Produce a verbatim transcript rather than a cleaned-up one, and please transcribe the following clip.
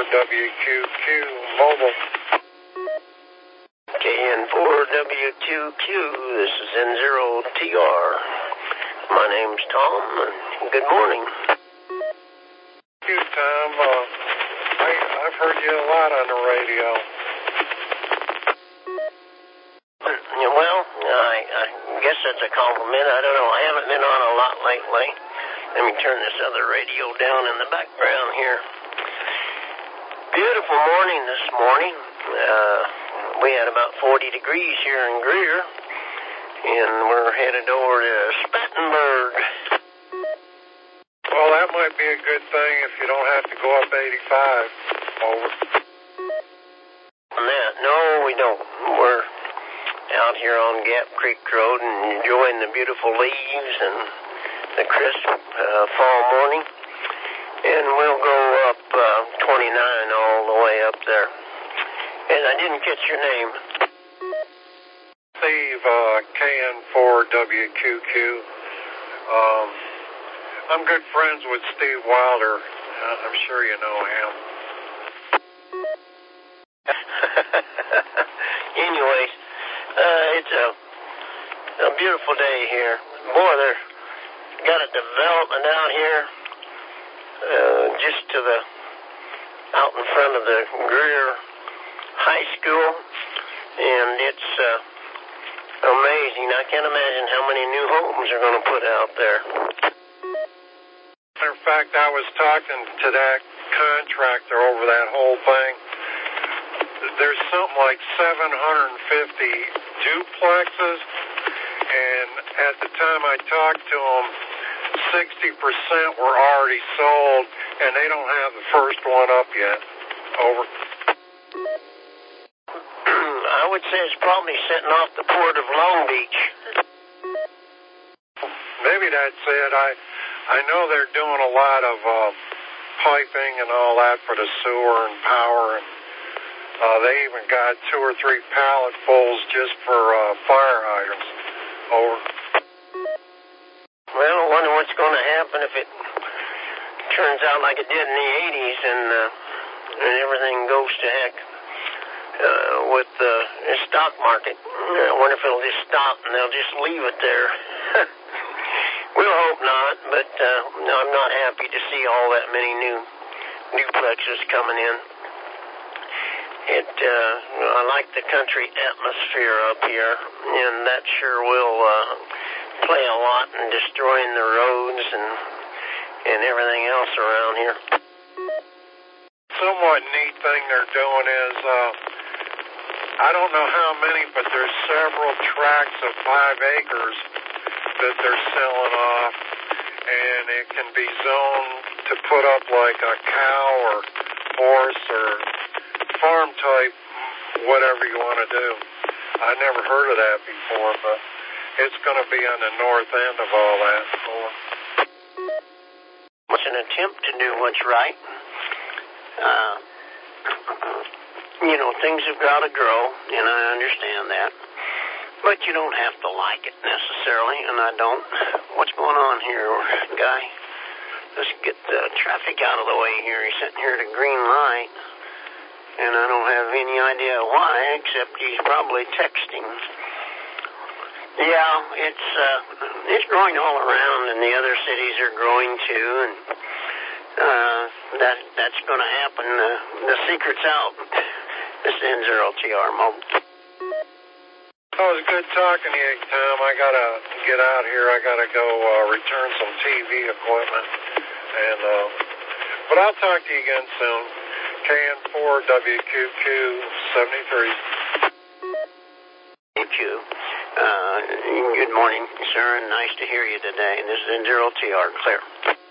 W Q Q Mobile. K N four W Q Q, this is N zero T R. My name's Tom, and good morning. Thank you, Tom. Uh, I, I've heard you a lot on the radio. Well, I, I guess that's a compliment. I don't know. I haven't been on a lot lately. Let me turn this other radio down in the background here. Beautiful morning this morning. Uh, we had about forty degrees here in Greer, and we're headed over to Spartanburg. Well, that might be a good thing if you don't have to go up eighty-five. Over. That, no, we don't. We're out here on Gap Creek Road and enjoying the beautiful leaves and the crisp uh, fall morning. And we'll go up uh, twenty-nine all the way up there. And I didn't catch your name. Steve, uh, K N four W Q Q. Um, I'm good friends with Steve Wilder. Uh, I'm sure you know him. Anyways, uh, it's a, a beautiful day here. Boy, they're got a development out here, uh, just to the, out in front of the Greer High School, and it's uh, amazing. I can't imagine how many new homes are going to put out there. Matter of fact, I was talking to that contractor over that whole thing. There's something like seven hundred fifty duplexes, and at the time I talked to them, sixty percent were already sold, and they don't have the first one up yet. Over. I would say it's probably sitting off the port of Long Beach. Maybe that's it. I I know they're doing a lot of uh, piping and all that for the sewer and power, and uh, they even got two or three pallet fulls just for uh, fire hydrants. Over. Well, I wonder what's going to happen if it turns out like it did in the eighties and, uh, and everything goes to heck uh, with uh, the stock market. I wonder if it'll just stop and they'll just leave it there. We'll hope not, but uh, no, I'm not happy to see all that many new duplexes coming in. It, uh, I like the country atmosphere up here, and that sure will uh, play a lot in destroying the roads and and everything else around here. Somewhat neat thing they're doing is, uh, I don't know how many, but there's several tracts of five acres that they're selling off, and it can be zoned to put up like a cow or horse or farm type, whatever you want to do. I never heard of that before, but it's going to be on the north end of all that. It's an attempt to do what's right. Uh, you know, things have got to grow, and I understand that. But you don't have to like it necessarily, and I don't. What's going on here, guy? Let's get the traffic out of the way here. He's sitting here at a green light, and I don't have any idea why, except he's probably texting. Yeah, it's uh, it's growing all around, and the other cities are growing too, and uh, that that's going to happen. Uh, the secret's out. This is N zero T R Mobile. Oh, it was good talking to you, Tom. I gotta get out here. I gotta go uh, return some T V equipment, and uh, but I'll talk to you again soon. K N four W Q Q seventy-three. Thank you. Uh, good morning, sir, and nice to hear you today. This is N zero T R, clear.